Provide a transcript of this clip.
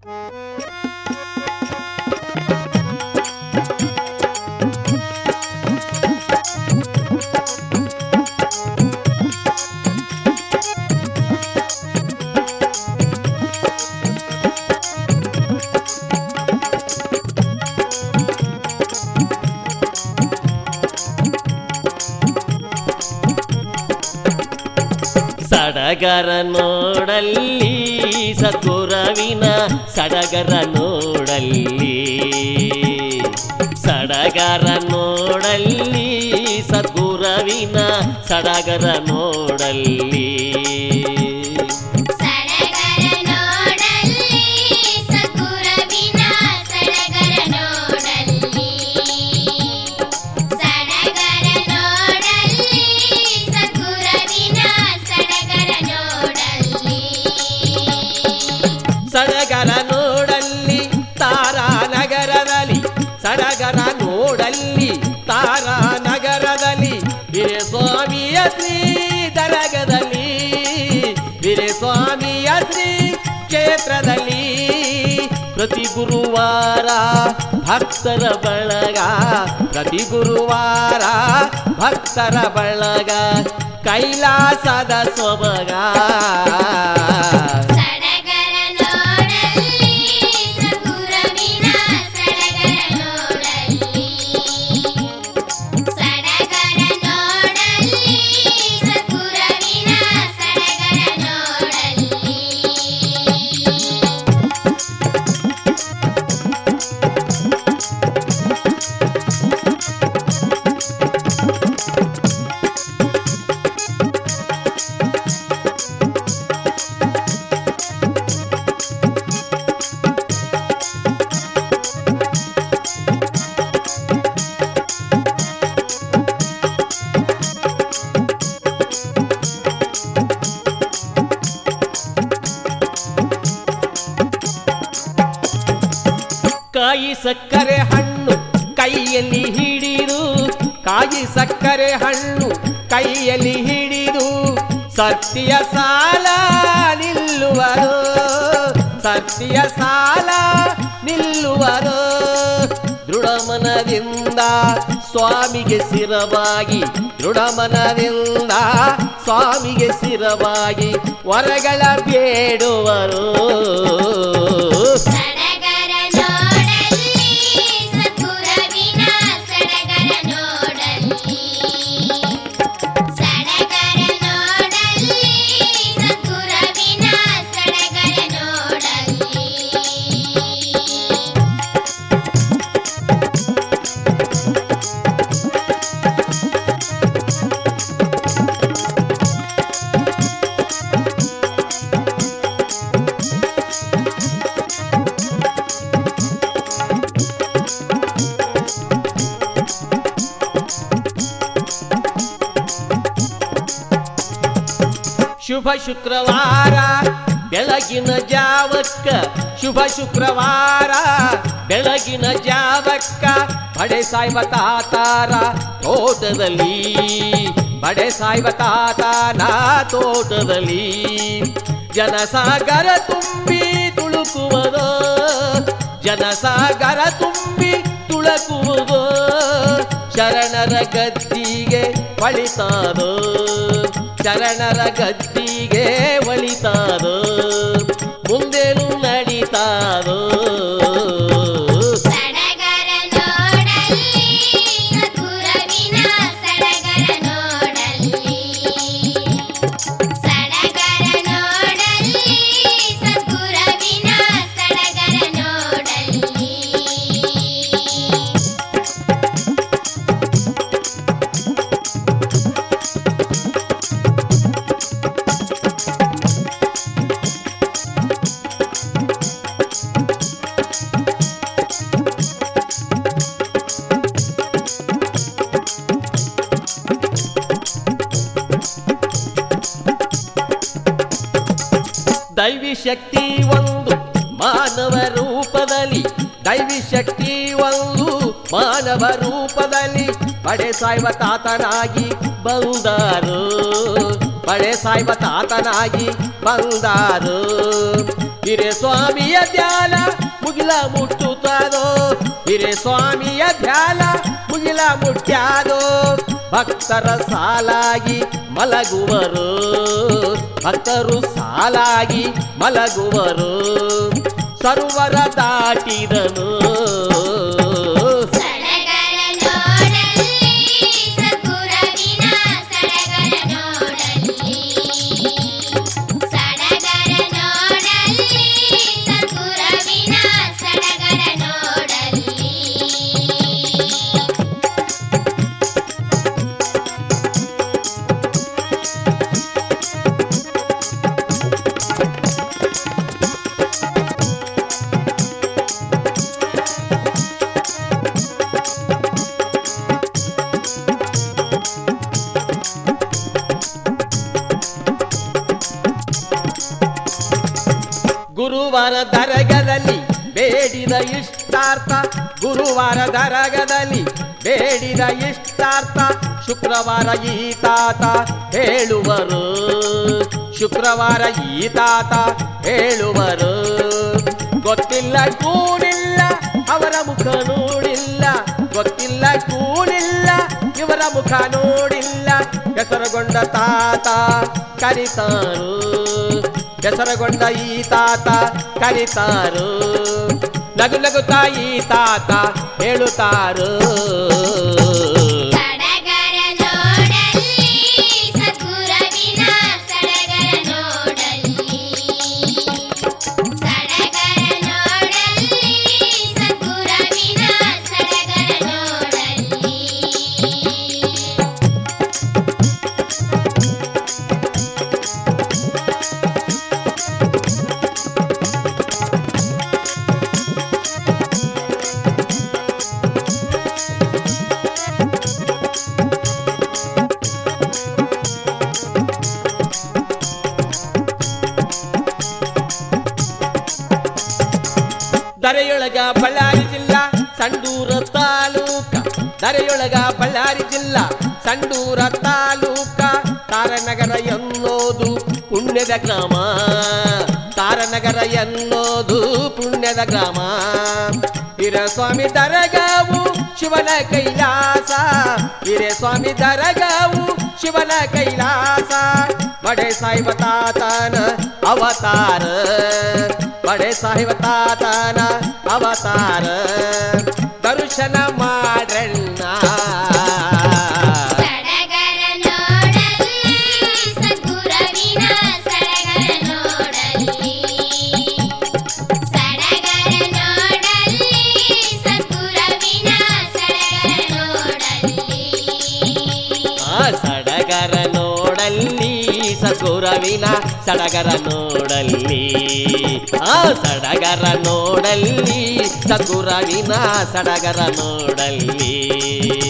ಸಡಗರ ನೋಡಲ್ಲಿ ಸದ್ಗುರವಿನ ಸಡಗರ ನೋಡಲ್ಲಿ, ಸಡಗರ ನೋಡಲ್ಲಿ ಸದ್ಗುರವಿನ ಸಡಗರ ನೋಡಲ್ಲಿ. ಸಡಗರ ನೋಡಲ್ಲಿ ತಾರಾನಗರದಲ್ಲಿ, ಸಡಗರ ನೋಡಲ್ಲಿ ತಾರಾನಗರದಲ್ಲಿ, ವೀರಸ್ವಾಮಿಯ ಶ್ರೀ ದರಗದಲ್ಲಿ, ವೀರಸ್ವಾಮಿಯ ಶ್ರೀ ಕ್ಷೇತ್ರದಲ್ಲಿ ಪ್ರತಿ ಗುರುವಾರ ಭಕ್ತರ ಬಳಗ, ಪ್ರತಿ ಗುರುವಾರ ಭಕ್ತರ ಬಳಗ ಕೈಲಾಸದ ಸೊಬಗ. ಕಾಯಿ ಸಕ್ಕರೆ ಹಣ್ಣು ಕೈಯಲ್ಲಿ ಹಿಡಿದು, ಕಾಯಿ ಸಕ್ಕರೆ ಹಣ್ಣು ಕೈಯಲ್ಲಿ ಹಿಡಿದು ಸತ್ಯ ಸಾಲ ನಿಲ್ಲುವರು, ಸತ್ಯ ಸಾಲ ನಿಲ್ಲುವರು. ದೃಢ ಮನದಿಂದ ಸ್ವಾಮಿಗೆ ಶಿರವಾಗಿ, ದೃಢ ಮನದಿಂದ ಸ್ವಾಮಿಗೆ ಶಿರವಾಗಿ ವರಗಳ ಬೇಡುವರು. ಶುಭ ಶುಕ್ರವಾರ ಬೆಳಗಿನ ಜಾವಕ್ಕ, ಶುಭ ಶುಕ್ರವಾರ ಬೆಳಗಿನ ಜಾವಕ್ಕ ಬಡೆ ಸಾಯ್ಬ ತಾತಾರ ತೋಟದಲ್ಲಿ, ಬಡೆ ಸಾಯ್ಬ ತಾತನ ತೋಟದಲ್ಲಿ ಜನಸಾಗರ ತುಂಬಿ ತುಳುಕುವುದು, ಜನಸಾಗರ ತುಂಬಿ ತುಳುಕುವುದು. ಶರಣರ ಗದ್ದಿಗೆ ಒಳಿತಾದೋ, ಶರಣರ ಗದ್ದಿಗೆ ಒಳಿತಾದೋ, ಮುಂದೇನು ನಡೀತಾದೋ. ದೈವಿ ಶಕ್ತಿ ಒಂದು ಮಾನವ ರೂಪದಲ್ಲಿ, ದೈವಿ ಶಕ್ತಿ ಒಂದು ಮಾನವ ರೂಪದಲ್ಲಿ ಬಡೆ ಸಾಯ್ಬ ತಾತನಾಗಿ ಬಂದಾರು, ಬಡೆ ಸಾಯ್ಬ ತಾತನಾಗಿ ಬಂದಾರು. ಹಿರೇಸ್ವಾಮಿಯ ಧ್ಯಾನ ಮುಗಿಲ ಮುಟ್ಟುತ್ತದೋ ಹಿರೇಸ್ವಾಮಿಯ ಧ್ಯಾನ ಮುಗಿಲ ಮುಟ್ಟ್ಯಾದೋ ಭಕ್ತರ ಸಾಲಾಗಿ ಮಲಗುವರು ಭಕ್ತರು ಸಾಲಾಗಿ ಮಲಗುವರು ಸರ್ವರ ದಾಟಿದನು ಗುರುವಾರ ದರಗದಲ್ಲಿ ಬೇಡಿದ ಇಷ್ಟಾರ್ಥ ಗುರುವಾರ ದರಗದಲ್ಲಿ ಬೇಡಿದ ಇಷ್ಟಾರ್ಥ ಶುಕ್ರವಾರ ಈ ತಾತ ಹೇಳುವರು ಶುಕ್ರವಾರ ಈ ತಾತ ಹೇಳುವರು ಗೊತ್ತಿಲ್ಲ ಕೂಡಿಲ್ಲ ಅವರ ಮುಖ ನೋಡಿಲ್ಲ ಗೊತ್ತಿಲ್ಲ ಕೂಡಿಲ್ಲ ಇವರ ಮುಖ ನೋಡಿಲ್ಲ ಹೆಸರುಗೊಂಡ ತಾತ ಕರಿತಾರು ಹೆಸರುಗೊಂಡ ಈ ತಾತ ಕರಿತಾರು ನಗು ನಗುತ್ತಾ ಈ ತಾತ ಹೇಳುತ್ತಾರು ದರೆಯೊಳಗ ಬಳ್ಳಾರಿ ಜಿಲ್ಲಾ ಸಂಡೂರ ತಾಲೂಕ ದರೆಯೊಳಗ ಬಳ್ಳಾರಿ ಜಿಲ್ಲಾ ಸಂಡೂರ ತಾಲೂಕ ತಾರನಗರ ಎನ್ನೋದು ಪುಣ್ಯದ ಗ್ರಾಮ ತಾರನಗರ ಎನ್ನೋದು ಪುಣ್ಯದ ಗ್ರಾಮ ಹಿರೇಸ್ವಾಮಿ ದರಗಾವು ಶಿವನ ಕೈಲಾಸ ಹಿರೇಸ್ವಾಮಿ ದರಗಾವು ಶಿವನ ಕೈಲಾಸ ಬಡೆ ಸಾಹಿಬ ತಾತನ ಅವತಾರ ಬಡೆ ಸಾಹಿಬ ತಾತನ ಅವತಾರ ದರ್ಶನ ಮಾಡ್ರಣ್ಣ ಸಡಗರ ನೋಡಲ್ಲಿ ಸದ್ಗುರವಿನ ಸಡಗರ ನೋಡಲ್ಲಿ ಸಡಗರ ನೋಡಲ್ಲಿ ಸದ್ಗುರವಿನ ಸಡಗರ ನೋಡಲ್ಲಿ